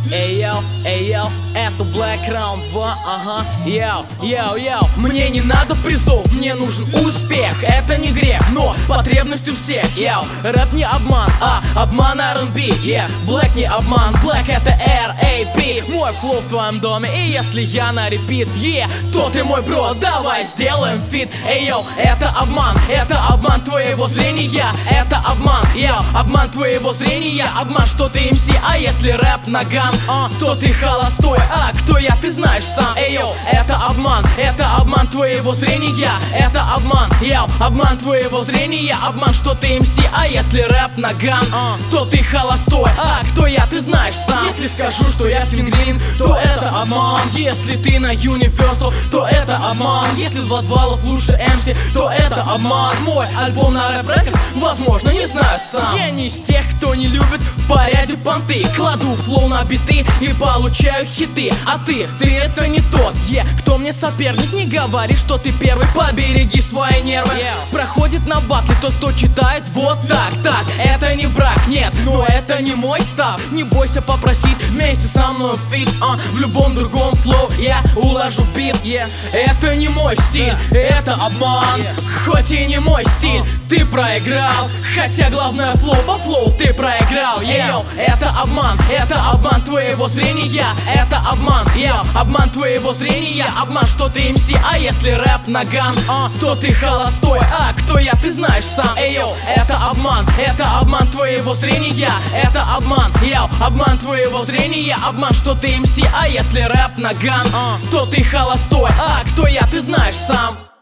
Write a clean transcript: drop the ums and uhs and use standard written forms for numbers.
Эй, йоу, это Black Round 2, ага, йоу. Мне не надо призов, мне нужен успех. Это не грех, но потребность у всех, йоу. Рэп не обман, а обман R&B, Black не обман, Black это R.A.P. Мой флоу в твоем доме, и если я на репит, то ты мой бро, давай сделаем фит. Эй, йоу, это обман твоего зрения. Это обман твоего зрения. Обман, что ты МС, а если рэп наган, то ты холостой, а кто я, ты знаешь сам. Эй, йоу, это обман твоего зрения. Это обман твоего зрения. Обман, что ты МС, а если рэп наган, то ты холостой, а кто я, ты знаешь сам. Если скажу, что я Фингрин, то это обман. Если ты на Universal, то это обман. Если в подвалов лучше МС, то это обман. Мой альбом на Рэп Рекордс, возможно, не знаю сам. Я не из тех, кто не любит в порядке понты. Кладу флоу на биты и получаю хиты. А ты это не тот, кто мне соперник. Не говори, что ты первый, побереги свои нервы. Проходит на батле тот, кто читает вот так. Это не брак, нет, но это не мой став. Не бойся попросить вместе со мной фит, в любом другом флоу я уложу в бит. Это не мой стиль, это обман, хоть и не мой стиль. Ты проиграл, хотя главное флоу по флоу ты проиграл. Это обман твоего зрения. Это обман твоего зрения. Обман, что ты МС, а если рэп наган, то ты холостой, а кто я, ты знаешь сам. Это обман твоего зрения. Это обман твоего зрения. Обман, что ты МС, а если рэп наган, то ты холостой, а кто я, ты знаешь сам.